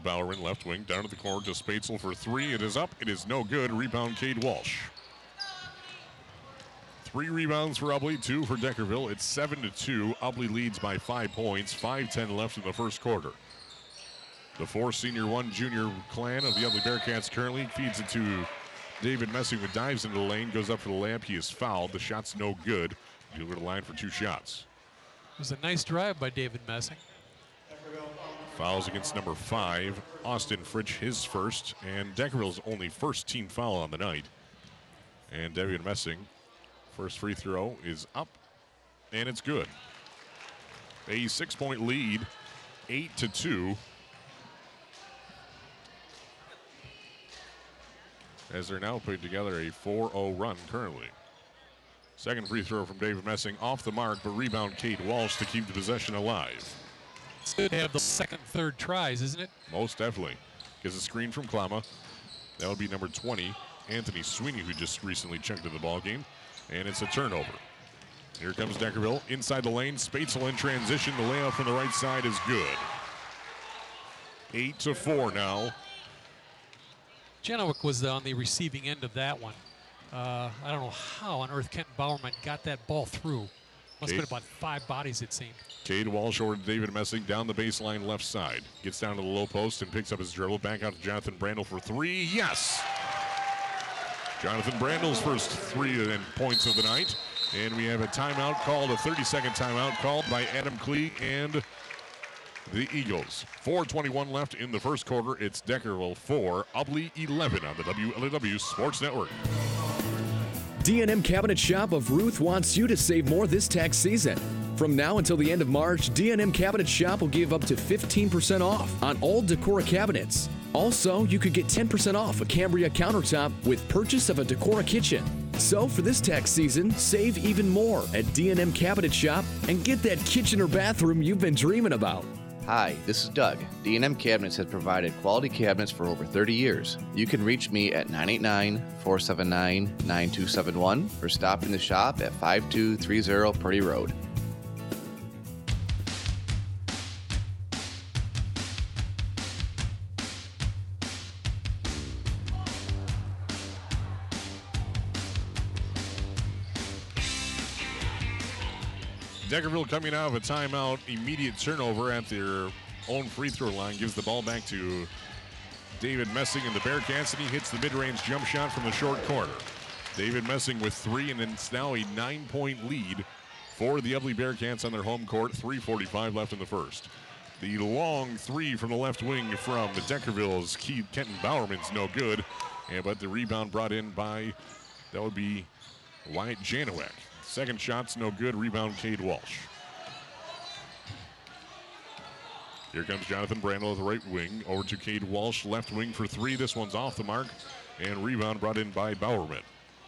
Bowerman, left wing, down to the corner to Spatzel for three. It is up. It is no good. Rebound, Cade Walsh. 3 rebounds for Ubly, 2 for Deckerville. It's 7-2. Ubly leads by 5 points. 5:10 left in the first quarter. The 4 senior, 1 junior clan of the Ubly Bearcats currently feeds it to David Messing, who dives into the lane, goes up for the layup. He is fouled. The shot's no good. He'll go to the line for 2 shots. It was a nice drive by David Messing. Fouls against number 5, Austin Fritsch, his first, and Deckerville's only first team foul on the night. And David Messing, first free throw is up, and it's good. A 6-point lead, 8-2. As they're now putting together a 4-0 run currently. Second free throw from David Messing off the mark, but rebound Cade Walsh to keep the possession alive. It's good to have the second, third tries, isn't it? Most definitely. Gets a screen from Klama. That would be number 20, Anthony Sweeney, who just recently checked into the ball game. And it's a turnover. Here comes Deckerville inside the lane. Spatzel in transition. The layup from the right side is good. 8-4 now. Janowick was on the receiving end of that one. I don't know how on earth Kenton Bowerman got that ball through. Must have been about 5 bodies, it seemed. Cade Walsh over to David Messing down the baseline left side. Gets down to the low post and picks up his dribble. Back out to Jonathan Brandel for 3. Yes! Jonathan Brandel's first 3 points of the night. And we have a timeout called, a 30-second timeout called by Adam Klee and the Eagles. 4:21 left in the first quarter. It's Deckerville 4, Ubly 11 on the WLAW Sports Network. D&M Cabinet Shop of Ruth wants you to save more this tax season. From now until the end of March, D&M Cabinet Shop will give up to 15% off on all Decora cabinets. Also, you could get 10% off a Cambria countertop with purchase of a Decora kitchen. So for this tax season, save even more at D&M Cabinet Shop and get that kitchen or bathroom you've been dreaming about. Hi, this is Doug. D&M Cabinets has provided quality cabinets for over 30 years. You can reach me at 989-479-9271 or stop in the shop at 5230 Purdy Road. Deckerville coming out of a timeout, immediate turnover at their own free throw line, gives the ball back to David Messing and the Bearcats, and he hits the mid-range jump shot from the short corner. David Messing with 3, and it's now a 9-point lead for the Ubly Bearcats on their home court. 3:45 left in the first. The long 3 from the left wing from the Deckerville's Kenton Bowerman's no good, but the rebound brought in by, that would be Wyatt Janowak. Second shot's no good. Rebound, Cade Walsh. Here comes Jonathan Brandel at the right wing. Over to Cade Walsh, left wing for 3. This one's off the mark. And rebound brought in by Bowerman.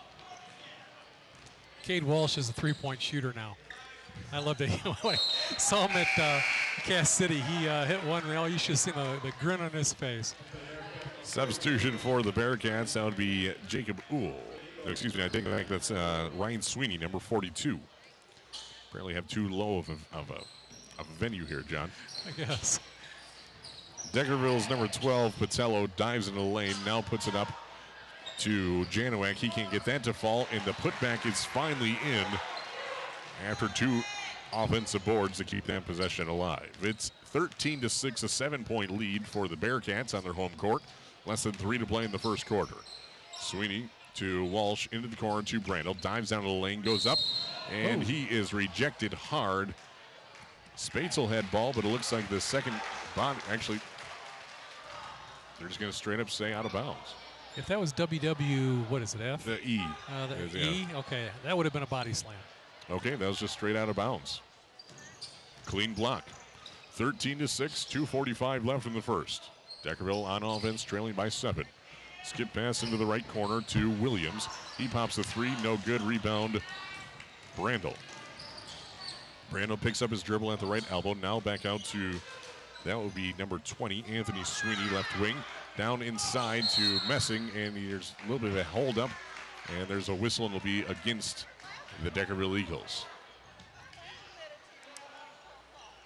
Cade Walsh is a 3-point shooter now. I loved it. When I saw him at Cass City, he hit one. You should have seen the grin on his face. Substitution for the Bearcats. That would be Jacob Uhl. No, excuse me, I think that's Ryan Sweeney, number 42. Apparently have too low of a venue here, John. I guess. Deckerville's number 12, Patello, dives into the lane, now puts it up to Janowak. He can't get that to fall, and the putback is finally in after 2 offensive boards to keep that possession alive. It's 13-6, a 7-point lead for the Bearcats on their home court. Less than 3 to play in the first quarter. Sweeney to Walsh, into the corner to Brandel, dives down to the lane, goes up, and he is rejected hard. Spatzel had ball, but it looks like the second body, actually, they're just going to straight up say out of bounds. If that was WW, what is it, F? The E. The E? Okay, that would have been a body slam. Okay, that was just straight out of bounds. Clean block. 13-6, 2:45 left in the first. Deckerville on offense, trailing by 7. Skip pass into the right corner to Williams. He pops a 3, no good. Rebound, Brandel. Brandel picks up his dribble at the right elbow. Now back out to, that would be number 20, Anthony Sweeney, left wing. Down inside to Messing, and there's a little bit of a hold up. And there's a whistle, and it'll be against the Deckerville Eagles.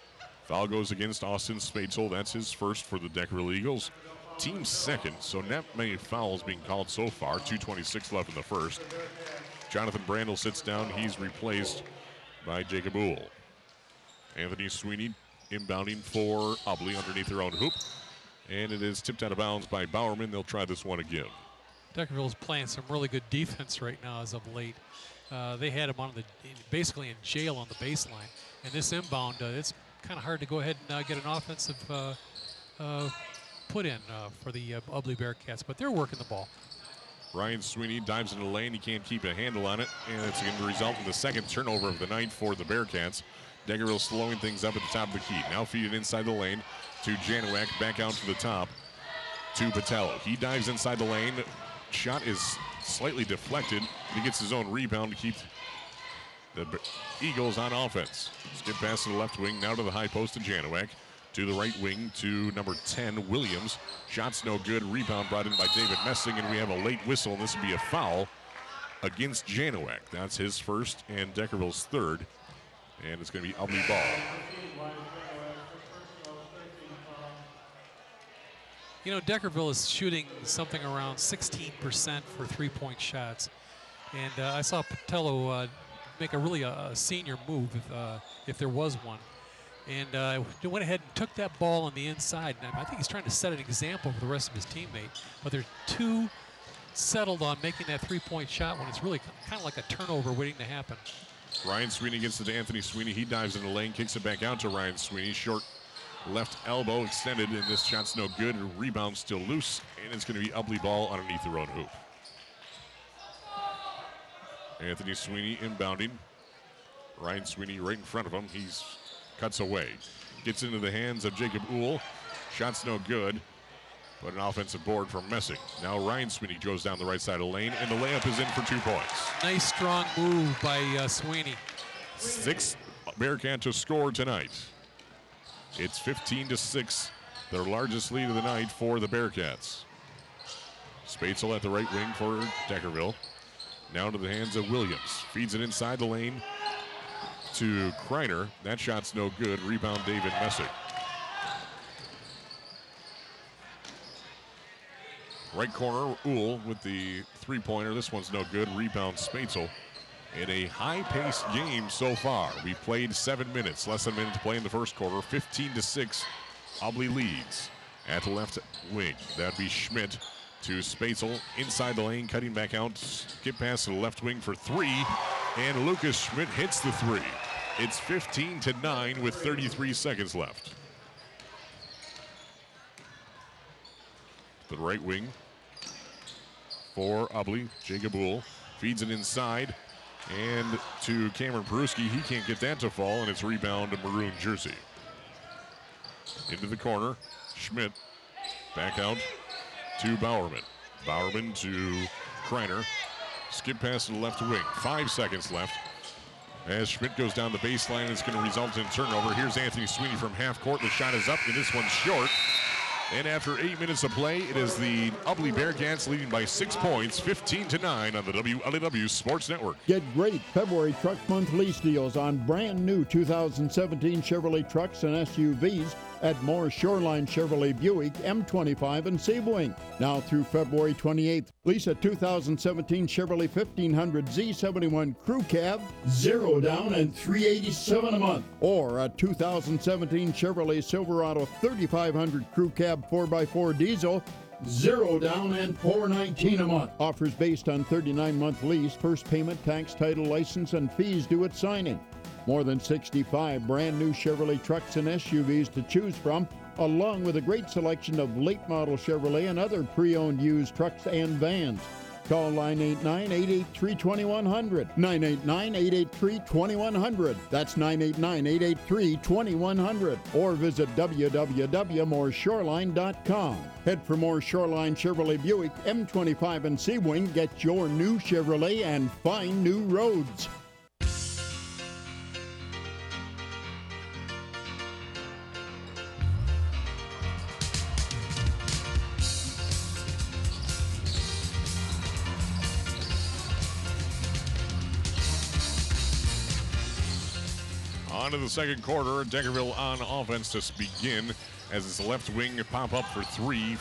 Foul goes against Austin Spatzel. That's his first for the Deckerville Eagles. Team second, so not many fouls being called so far. 2:26 left in the first. Jonathan Brandel sits down. He's replaced by Jacob Uhl. Anthony Sweeney inbounding for Ubley underneath their own hoop. And it is tipped out of bounds by Bowerman. They'll try this one again. Deckerville's playing some really good defense right now as of late. They had him basically in jail on the baseline. And this inbound, it's kind of hard to go ahead and get an offensive put in for the Ubley Bearcats, but they're working the ball. Ryan Sweeney dives into the lane. He can't keep a handle on it, and it's going to result in the second turnover of the night for the Bearcats. Deckerville slowing things up at the top of the key. Now feed it inside the lane to Janowak, back out to the top to Patello. He dives inside the lane. Shot is slightly deflected. He gets his own rebound to keep the Eagles on offense. Skip pass to the left wing, now to the high post to Janowak. To the right wing to number 10, Williams. Shot's no good. Rebound brought in by David Messing, and we have a late whistle, and this will be a foul against Janowak. That's his first and Deckerville's third, and it's going to be Ubley ball. You know, Deckerville is shooting something around 16% for three-point shots, and I saw Patello make a senior move if there was one. And went ahead and took that ball on the inside. And I think he's trying to set an example for the rest of his teammates. But they're too settled on making that three-point shot when it's really kind of like a turnover waiting to happen. Ryan Sweeney gets it to Anthony Sweeney. He dives in the lane, kicks it back out to Ryan Sweeney. Short left elbow extended, and this shot's no good. Rebound still loose, and it's going to be Ubley ball underneath their own hoop. Anthony Sweeney inbounding. Ryan Sweeney right in front of him. He's cuts away. Gets into the hands of Jacob Uhl. Shot's no good, but an offensive board from Messing. Now Ryan Sweeney goes down the right side of the lane, and the layup is in for 2 points. Nice strong move by Sweeney. 6th Bearcat to score tonight. It's 15-6, their largest lead of the night for the Bearcats. Spatzel at the right wing for Deckerville. Now to the hands of Williams. Feeds it inside the lane to Kreiner. That shot's no good. Rebound David Messing. Right corner, Uhl with the three-pointer. This one's no good. Rebound Spatzel. In a high-paced game so far. We've played 7 minutes. Less than a minute to play in the first quarter. 15-6. Ubley leads at the left wing. That'd be Schmidt to Spatzel. Inside the lane, cutting back out. Skip pass to the left wing for 3. And Lucas Schmidt hits the 3. It's 15-9 with 33 seconds left. The right wing for Ubley. Jacob Uhl feeds it inside. And to Cameron Peruski, he can't get that to fall, and it's rebound to maroon jersey. Into the corner, Schmidt back out to Bowerman. Bowerman to Kreiner. Skip pass to the left wing. 5 seconds left. As Schmidt goes down the baseline, it's going to result in a turnover. Here's Anthony Sweeney from half court. The shot is up, and this one's short. And after 8 minutes of play, it is the Ubley Bearcats leading by 6 points, 15-9 on the WLEW Sports Network. Get great February Truck Month lease deals on brand new 2017 Chevrolet trucks and SUVs at Moore Shoreline Chevrolet Buick, M25, and Sebring. Now through February 28th, lease a 2017 Chevrolet 1500 Z71 Crew Cab, 0 down and $387 a month. Or a 2017 Chevrolet Silverado 3500 Crew Cab 4x4 diesel, 0 down and $419 a month. Offers based on 39-month lease, first payment, tax, title, license, and fees due at signing. More than 65 brand new Chevrolet trucks and SUVs to choose from, along with a great selection of late model Chevrolet and other pre-owned used trucks and vans. Call 989-883-2100. 989-883-2100. That's 989-883-2100. Or visit www.mooreshoreline.com. Head for Moore Shoreline Chevrolet Buick, M25 and Sebring. Get your new Chevrolet and find new roads. On to the second quarter. Deckerville on offense to begin as its left wing pop up for three.